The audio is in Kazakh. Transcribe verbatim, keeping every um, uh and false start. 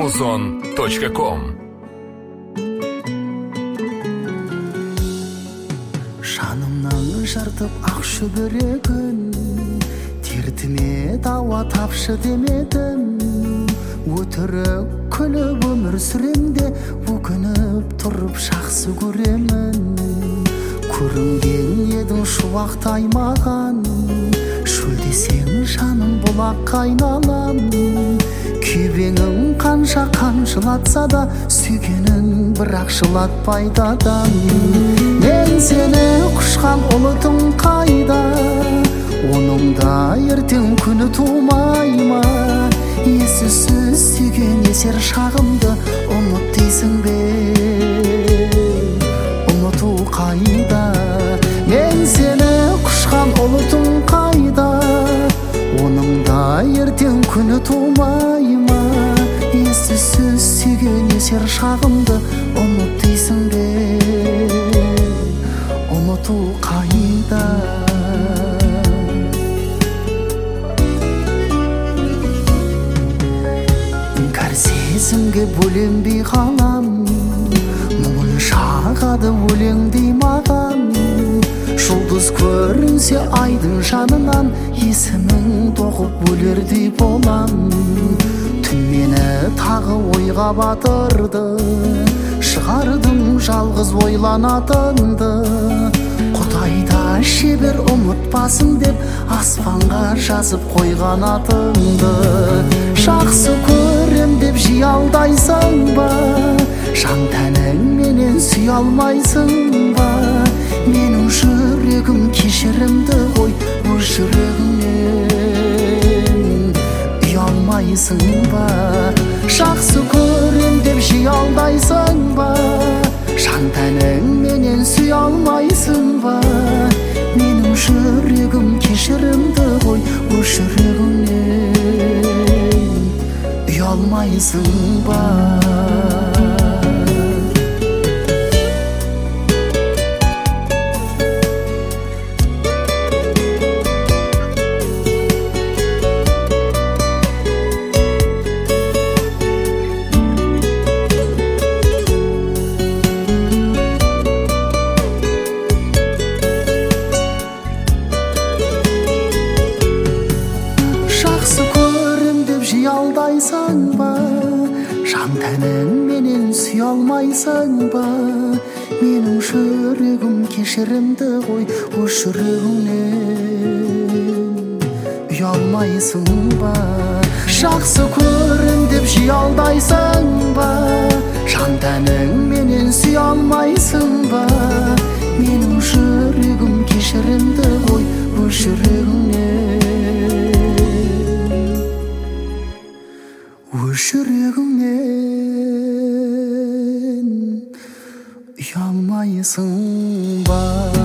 радиосон точка ком. Жанымнан жыртып ақ шүберегін, дертіме дауа тапшы демедім. Өтірік күліп өмір сүремде, өкініп тұрып жақсы көремін. Көрінген едің шуақтай маған, шөлдесең жаным бұлаққа айналам. Күйбеңім қанша қамшылатса да, сүйгенін бірақ жылатпайды адам. Мен сені құшқан ұлытым қайда, оның да ертең күні тумай ма? Есісіз сүйген есер шағымды ұмыт дейсің бе? Ұмыту қайда? Мен сені құшқан ұлытым қайда, оның да ертең күні тумай ма? Есісіз сүйген есер шағымды ұмыт дейсің бе? Ұмыту қайда? Іңкәр сезімге бөленбей қалам, мұңын шағады өлеңдей маған. Жұлдыз көрінсе айдың жанынан, есімің тоқып өлердей болам. Түн мені тағы ойға батырды, шығардым жалғыз ойланатынды. Құдайда шебер ұмытпасын деп, аспанға жазып қойған атыңды. Жақсы көрем деп жиялдайсың ба, жан тәнің менен сүй алмайсың ба? Менің жүрегім кешірімді ғой, өз жүрегіңнен ұялмайсың ба? Жақсы көрем деп жиялдайсың ба, жан тәнің менен сүй алмайсың ба? Менің жүрегім кешірімді ғой, өз жүрегіңнен ұялмайсың ба? Алдайсың ба, жан тәнің менен сүй алмайсың ба? Менің жүрегім кешірімді ғой, өз жүрегіңнен ұялмайсың ба? Жақсы көрем деп жиялдайсың ба, жан тәнің менен сүй алмайсың ба? Менің жүрегім кешірімді ғой, өз жүрегіңнен өз жүрегіңнен ұялмайсың ба?